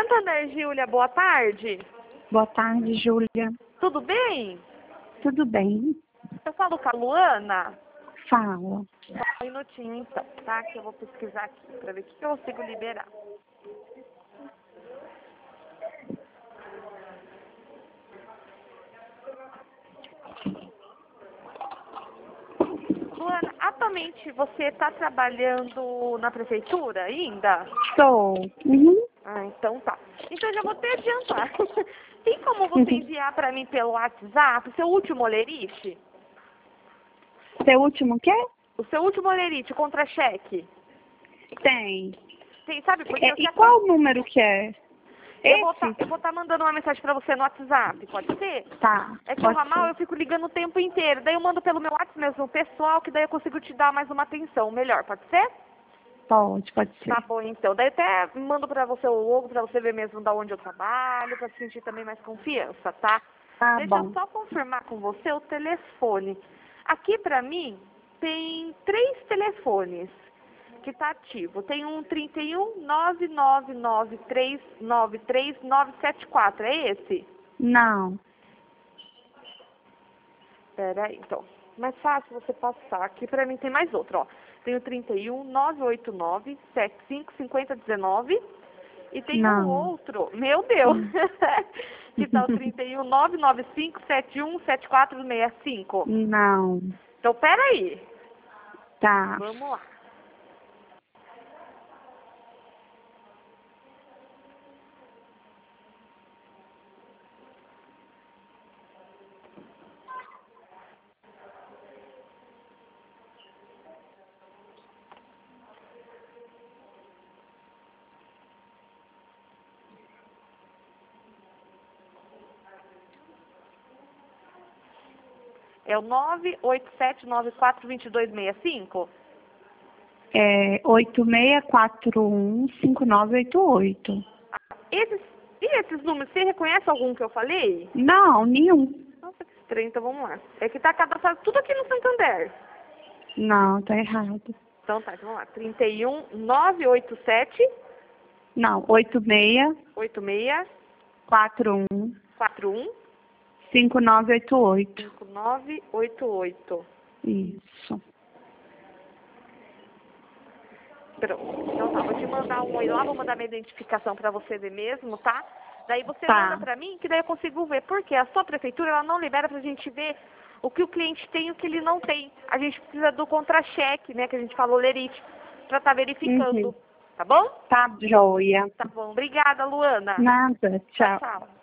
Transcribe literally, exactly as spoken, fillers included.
Santander, Júlia, boa tarde. Boa tarde, Júlia. Tudo bem? Tudo bem? Eu falo com a Luana? Fala. Só um minutinho então, tá? Que eu vou pesquisar aqui pra ver o que que eu consigo liberar. Luana, atualmente você está trabalhando na prefeitura ainda? Sou. Uhum. Ah, então tá. Então eu já vou até adiantar. Tem como você enviar para mim pelo WhatsApp o seu último olerite? Seu último o quê? O seu último olerite, contra-cheque? Tem. Tem, sabe? Porque É, eu e quero... qual número que é? Eu vou Esse? estar tá mandando uma mensagem para você no WhatsApp, pode ser? Tá. É que o Pode ramal ser. eu fico ligando o tempo inteiro. Daí eu mando pelo meu WhatsApp mesmo, pessoal, que daí eu consigo te dar mais uma atenção melhor, pode ser? Pode, pode ser. Tá bom, então. Daí até mando pra você o logo, pra você ver mesmo da onde eu trabalho, pra sentir também mais confiança, tá? Tá Deixa eu bom. só confirmar com você o telefone. Aqui pra mim tem três telefones que tá ativo. Tem um trinta e um, nove nove nove três nove três nove sete quatro. É esse? Não. Pera aí, então. Mais fácil você passar. Aqui pra mim tem mais outro, ó. Tem o trinta e um, nove oito nove, sete cinco cinco zero um nove. E tem um Não. outro, meu Deus, Hum. que tá o trinta e um, nove nove cinco, sete um sete quatro seis cinco. Não. Então, pera aí. Tá. Vamos lá. É o nove oito sete nove quatro dois dois seis cinco? É oito seis quatro um cinco nove oito oito. Esses, e esses números, você reconhece algum que eu falei? Não, nenhum. Nossa, que estranho, então vamos lá. É que tá cadastrado tudo aqui no Santander. Não, tá errado. Então tá, então vamos lá. trinta e um, nove oito sete, Não, oito seis oito seis, quatro um quatro um, cinco nove oito oito. cinco nove oito oito. Isso. Pronto. Então tá, vou te mandar um oi lá, vou mandar minha identificação pra você ver mesmo, tá? Daí você Tá. manda pra mim, que daí eu consigo ver. Porque a sua prefeitura, ela não libera pra gente ver o que o cliente tem e o que ele não tem. A gente precisa do contra-cheque, né, que a gente falou, lerite, pra tá verificando. Uhum. Tá bom? Tá joia. Tá bom. Obrigada, Luana. Nada. Tchau, Tchau. tchau.